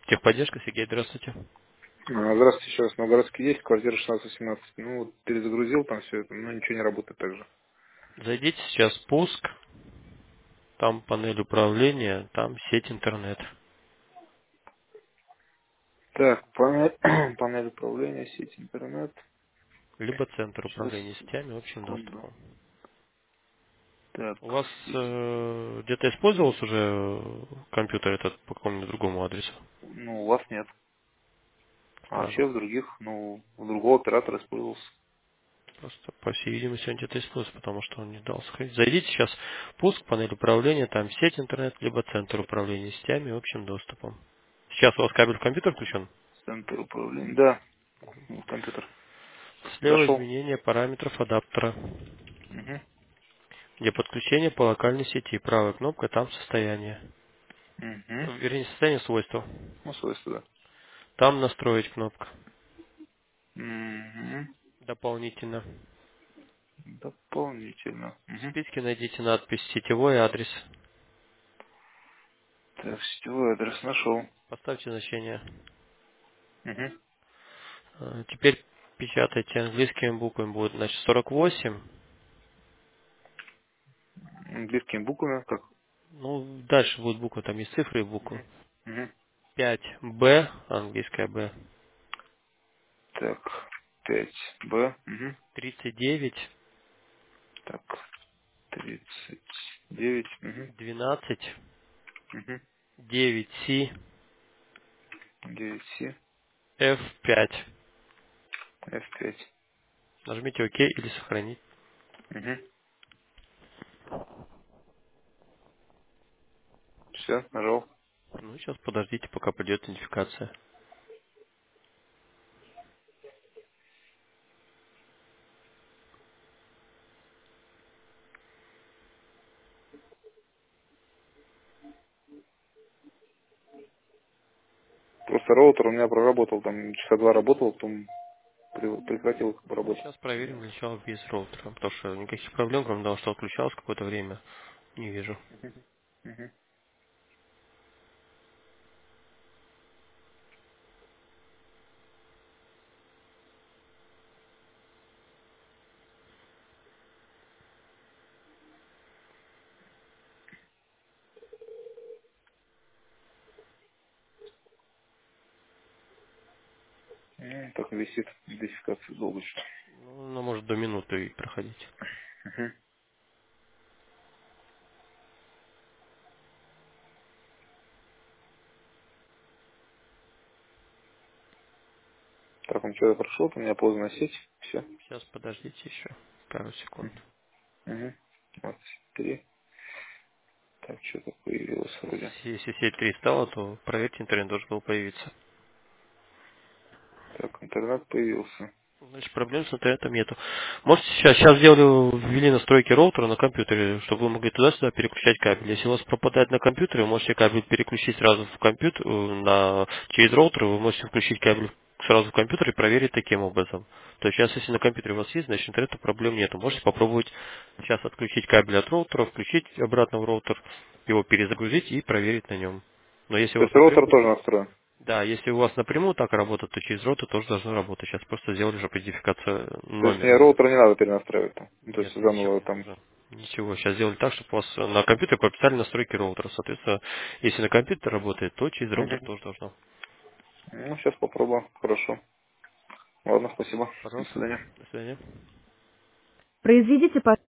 Техподдержка, Сергей, здравствуйте. Здравствуйте еще раз. Новгородский есть, квартира 16-17. Ну, вот перезагрузил там все это, но ничего не работает так же. Зайдите сейчас в пуск, там панель управления, там сеть интернет, Так, панель, панель управления, сеть интернет. либо центр Сейчас, управления сетями общим секунду. доступом. Так, У вас сеть. где-то использовался уже компьютер этот по какому-нибудь другому адресу? Ну, у вас нет. А А, вообще в других, ну, у другого оператора использовался. просто, по всей видимости, он где-то используется, потому что он не дал сохранить. Зайдите сейчас в пуск, панель управления, там сеть интернет, либо центр управления сетями общим доступом. Сейчас у вас кабель в компьютер включен? Центр управления. Да, компьютер. Слева Зашел. изменение параметров адаптера. Угу. Где подключение по локальной сети. Правая кнопка, там состояние. Угу. Вернее, состояние свойства. Ну, свойства, да. Там настроить кнопка. Угу. Дополнительно. Дополнительно. В Угу. списке найдите надпись «Сетевой адрес». Так, сетевой адрес нашел. Поставьте значение. Угу. Теперь печатайте английскими буквами. Будет, значит, 48. Английскими буквами, как? Ну, дальше будут буквы, там есть цифры и буквы. Угу. 5Б, английская Б. Так, 5Б. Угу. 39, Так, 39. Угу. 12, Угу. 9С, 9С. F5. F5. Нажмите ОК или сохранить. Угу. Все, нажал. Ну, сейчас подождите, пока придет идентификация. Просто роутер у меня проработал, там часа два работал, потом прекратил Ну, работу. сейчас проверим для начала без роутера, потому что никаких проблем, кроме того, что отключалось какое-то время, не вижу. Угу. Так висит, идентификация долго что. Ну, она может до минуты и проходить. Угу. Так, он вчера прошел, у меня поздно сеть. Все. Сейчас подождите еще пару секунд. Угу. 23. Так, что-то появилось вроде. Если сеть 3 стала, то проверьте, интернет должен был появиться. Так, интернет появился. Значит, проблем с интернетом нету. Можете сейчас сделали, ввели настройки роутера на компьютере, чтобы вы могли туда-сюда переключать кабель. Если у вас пропадает на компьютере, вы можете кабель переключить сразу в компьютер, через роутер, вы можете включить кабель сразу в компьютер и проверить таким образом. То есть сейчас, если на компьютере у вас есть, значит интернета проблем нету. Можете попробовать сейчас отключить кабель от роутера, включить обратно в роутер, его перезагрузить и проверить на нем. Но если у То вас есть роутер напрямую, тоже настроен. да, если у вас напрямую так работает, то через роутер тоже должно работать. Сейчас просто сделали же кодификацию То есть мне номера. роутер не надо перенастраивать там. Ну, то есть Нет, ничего заново не там. нужно. Ничего, сейчас сделали так, чтобы у вас на компьютере прописали настройки роутера. Соответственно, если на компьютере работает, то через роутер Угу. тоже должно. Ну, сейчас попробую. Хорошо. Ладно, спасибо. До Пожалуйста, свидания. до свидания. Произведите,